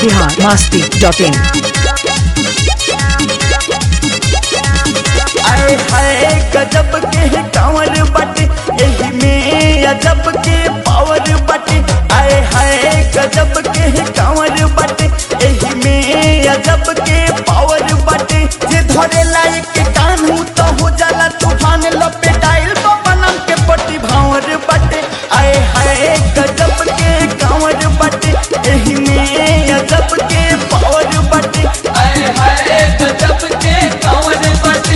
biharmasti.in आए हाय गजब के कांवर बाटे यही में अजब के पावर बाटे। आए हाय गजब के कांवर बाटे यही में अजब के पावर बाटे। जे धरे लायक के कानू तो हो जाला तूफान लपेटाइल बनम के पट्टी भावर बाटे। आए हाय गजब के कांवर बाटे यही में अजब के पावर बाटे। आए हाय गजब के कांवर बाटे।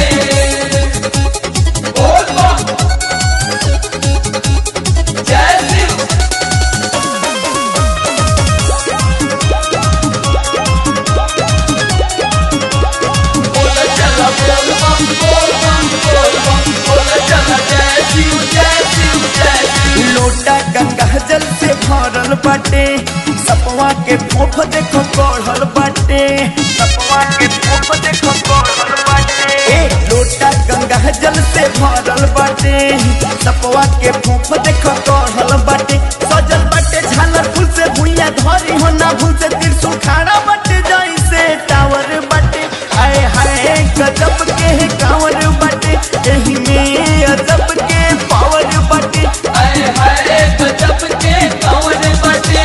लोटा गंगा जल से भरल बाटे सपवा के फोफ देखो बढ़ल बाटे। सपवा के फोफ देखो बढ़ल बाटे। लोटा गंगा जल से भरल बाटे सपवा के फोफ देखो बढ़ल बाटे। सजल बाटे झालर फूल से भुइया धरी हो ना भूल से त्रिशूल खाड़ा बाटे जैसे टावर बाटे। आए हाय गजब के कांवर बाटे यही में अजब के पावर बाटे। आए हाय गजब के कांवर बाटे।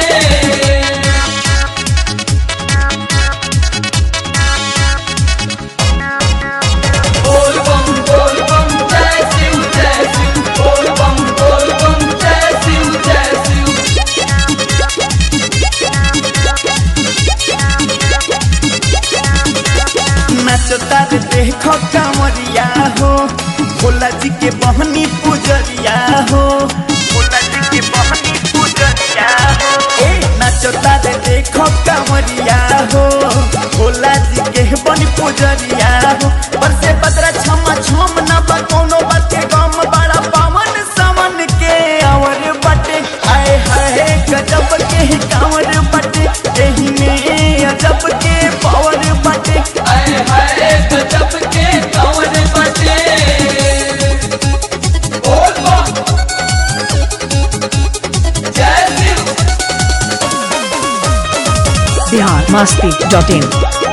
बोल बम जय शिव जय शिव। बोल बम जय शिव जय शिव। नाचता रे देखो कांवरिया हो भोला जी के बहनी पुजरिया हो। भोला जी के बहनी पुजरिया हो। नाचता रे देखो कांवरिया हो भोला जी के बहनी पुजरिया हो। बरसे बदरा छमा छम ना बा कोनो बात के गम बड़ा पावन सावन के आवर बाटे। आए हाय गजब के कांवर बाटे यही में अजब के पावर बाटे। आए हाय गजब के कांवर बाटे। बोल बम जय शिव। biharmasti.in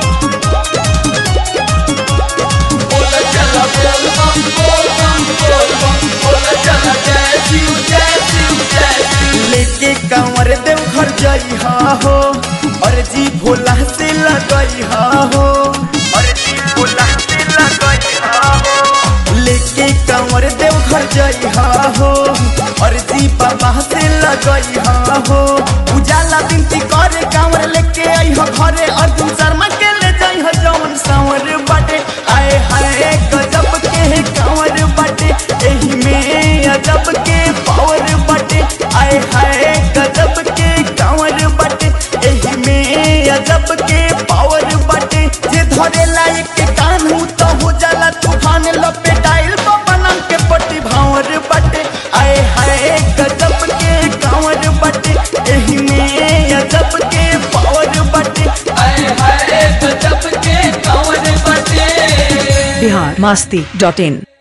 बोल चला बोल बम बोल चला जय शिव जय शिव जय शिव। लेके कांवर देव घर जई हो और जी भोला से लगई हो। और जी भोला से लगई हो। लेके कांवर देव घर जई हो और जी बाबा से लगई हो। उजाला बिनती करे कांवर लेके आई हो घरे अर्जुन शर्मा के ले जाई हो जौन सांवर बाटे। आए हाय गजब के कांवर बाटे यही में अजब के पावर बाटे। आए हाय गजब के कांवर बाटे यही में अजब के पावर बाटे। जे धरे लायक के कानू तो हो जाला तूफान लपेटाइल बनम के पट्टी भावर बाटे। आए हाय गजब के कांवर बाटे यही में अजब के पावर बाटे। आए हाय गजब के कांवर बाटे। biharmasti.in